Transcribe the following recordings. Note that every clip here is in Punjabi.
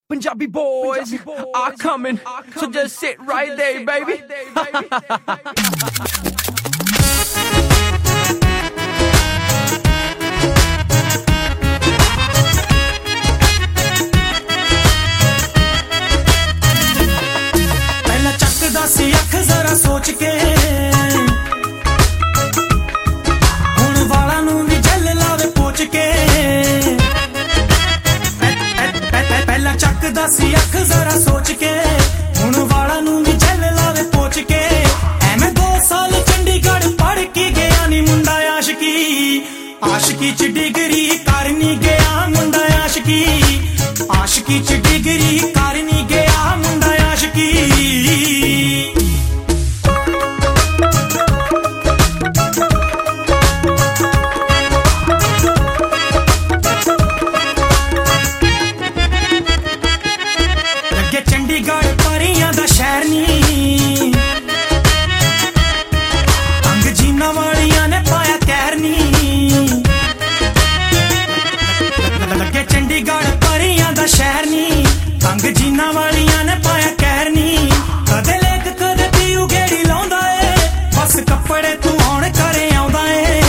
Punjabi boys are coming, so just sit right there, baby. ਪਹਿਲਾਂ ਚੱਕਦਾ ਸੀ ਅੱਖ ਜ਼ਰਾ ਸੋਚ ਕੇ ਹੁਣ ਵਾਲਾਂ ਨੂੰ ਵੀ ਜਲ ਲਾਵੇ ਪੋਚ ਕੇ ਪਹਿਲਾਂ ਚੱਕਦਾ ਸੀ ਅੱਖ ਜ਼ਰਾ ਸੋਚ ਕੇ ਹੁਣ ਵਾਲਾਂ ਨੂੰ ਵੀ ਜਲ ਲਾਵੇ ਪੋਚ ਕੇ ਐਵੇਂ 2 ਸਾਲ ਚੰਡੀਗੜ੍ਹ ਪੜ੍ਹ ਕੇ ਗਿਆ ਨੀ ਮੁੰਡਾ ਆਸ਼ਕੀ ਚ ਡਿਗਰੀ ਕਰਨੀ ਗਿਆ ਮੁੰਡਾ ਆਸ਼ਕੀ ਚ ਡਿਗਰੀ ਕਰਨੀ ਗਿਆ ਮੁੰਡਾ ਆਸ਼ਕੀ ਲੱਗੇ ਚੰਡੀਗੜ੍ਹ ਪਰੀਆਂ ਦਾ ਸ਼ਹਿਰ ਨੀ ਅੰਗ ਜੀਨਾ ਵਾਲੀਆਂ ਨੇ ਪਾਇਆ ਕਹਿਰ ਨੀ ਲੱਗੇ ਚੰਡੀਗੜ੍ਹ ਪਰੀਆਂ ਦਾ ਸ਼ਹਿਰ ਨੀ ਅੰਗ ਜੀਨਾ ਵਾਲੀਆਂ ਨੇ ਪਾਇਆ ਕਹਿਰ ਨੀ ਕਦੇ ਲੇਕ ਕਦੇ ਪੀਊ ਗੇੜੀ ਲਾਉਂਦਾ ਏ ਬਸ ਕੱਪੜੇ ਤੂੰ ਹੁਣ ਘਰੇ ਆਉਂਦਾ ਏ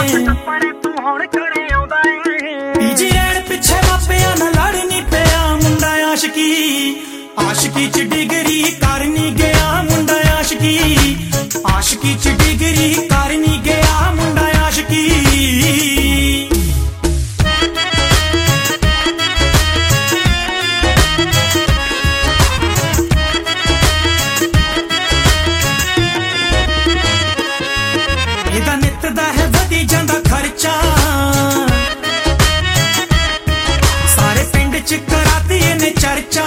ਪੀਜੀ ਰਹਿਣ ਪਿੱਛੇ ਮਾਪਿਆਂ ਨਾਲ ਲੜ ਨੀ ਪਿਆ ਮੁੰਡਾ ਆਸ਼ਕੀ ਚ ਡਿਗਰੀ ਕਰਨੀ ਗਿਆ ਮੁੰਡਾ ਆਸ਼ਕੀ ਚ ਡਿਗਰੀ ਕਰਨੀ ਗਿਆ ਮੁੰਡਾ ਆਸ਼ਕੀ ਇਹਦਾ ਨਿੱਤ ਦਾ ਹੈ ਵਧੀ ਜਾਂਦਾ ਖਰਚਾ ਸਾਰੇ ਪਿੰਡ ਚ ਕਰਾਤੀ ਇਹਨੇ ਚਰਚਾ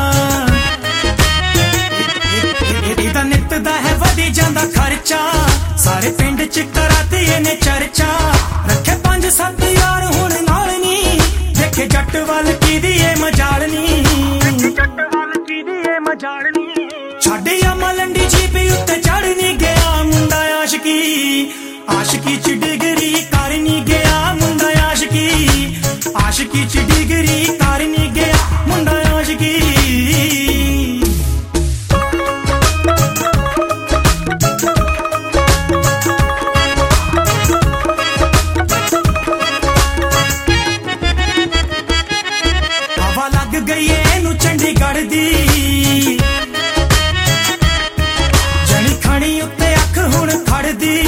ਇਹਦਾ ਨਿੱਤ ਦਾ ਹੈ ਵਧੀ ਜਾਂਦਾ ਖਰਚਾ ਸਾਰੇ ਪਿੰਡ ਚ ਕਰਾਤੀ ਇਹਨੇ ਚਰਚਾ ਰੱਖੇ 5-7 ਯਾਰ ਹੁਣ ਨਾਲ ਨੀ ਦੇਖੇ ਜੱਟ ਵੱਲ ਕਿਹਦੀ ਏ ਮਜਾਲ ਨੀ ਛੱਡ ਆ ਮਲੰਡੀ ਜੀਪੀ ਉੱਤੇ ਚੜ ਨੀ ਗਿਆ ਮੁੰਡਾ ਆਸ਼ਕੀ ਚ ਡਿਗਰੀ ਕਰਨੀ ਗਿਆ ਮੁੰਡਾ ਆਸ਼ਕੀ ਚ ਡਿਗਰੀ ਕਰਨੀ ਗਿਆ ਮੁੰਡਾ ਆਸ਼ਕੀ ਹਵਾ ਲੱਗ ਗਈ ਇਹਨੂੰ ਚੰਡੀਗੜ੍ਹ ਦੀ ਜਣੀ ਖਣੀ ਉੱਤੇ ਅੱਖ ਹੁਣ ਖੜਦੀ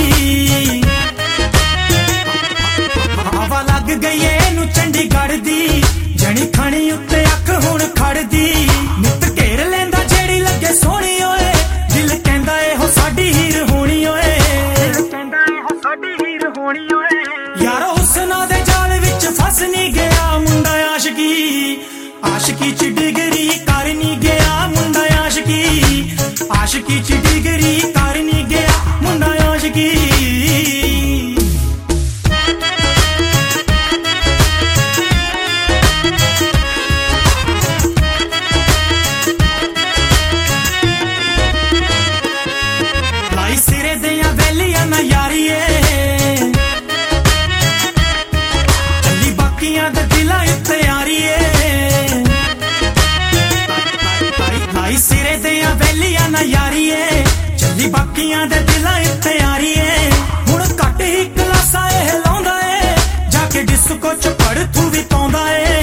ਹਵਾ ਲੱਗ ਗਈ ਇਹਨੂੰ ਚੰਡੀਗੜ੍ਹ ਦੀ ਜਣੀ ਖਣੀ ਉੱਤੇ ਅੱਖ ਹੁਣ ਖੜਦੀ ਨਿੱਤ ਘੇਰ ਲੈਂਦਾ ਜਿਹੜੀ ਲੱਗੇ ਸੋਹਣੀ ਓਏ ਦਿਲ ਕਹਿੰਦਾ ਇਹੋ ਸਾਡੀ ਹੀਰ ਹੋਣੀ ਓਏ ਯਾਰੋ ਹੁਸਨਾ ਦੇ ਜਾਲ ਵਿੱਚ ਫਸ ਨੀ ਗਿਆ ਮੁੰਡਾ ਆਸ਼ਕੀ ਚ ਡਿਗਰੀ ਕਰਨੀ ਗਿਆ ਮੁੰਡਾ ਆਸ਼ਕੀ ਚ ਡਿਗਰੀ ਕਰਨੀ ਗਿਆ ਮੁੰਡਾ ਆਸ਼ਕੀ ਲਾਈ ਸਿਰੇ ਦੀਆਂ ਵੈਲੀਆਂ ਨਾ ਯਾਰੀਏ ਚੱਲੀ ਬਾਕੀਆਂ ਦੇ ਦਿਲਾਂ ਉੱਤੇ ਯਾਰੀਏ ਲਾਈ ਸਿਰੇ ਦੀਆਂ ਵੈਲੀਆਂ ਨਾ ਯਾਰੀਏ ਚੱਲੀ ਬਾਕੀਆਂ ਦੇ ਦਿਲਾਂ ਉੱਤੇ ਯਾਰੀਏ ਹੁਣ ਘੱਟ ਹੀ ਕਲਾਸਾਂ ਇਹ ਲਾਉਂਦਾ ਏ ਜਾ ਕੇ ਡਿਸਕੋ ਚ ਪੜਥੂ ਵੀ ਪਾਉਂਦਾ ਏ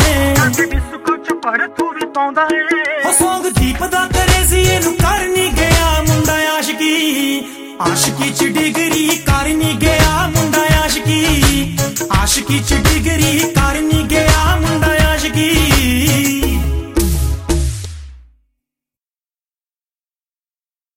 ਹੋ ਸੌਂਗ ਦੀਪ ਦਾ ਕਰੇਜ਼ੀ ਇਹਨੂੰ ਕਰਨੀ ਗਿਆ ਮੁੰਡਾ ਆਸ਼ਕੀ ਚ ਡਿਗਰੀ ਕਰਨੀ ਗਿਆ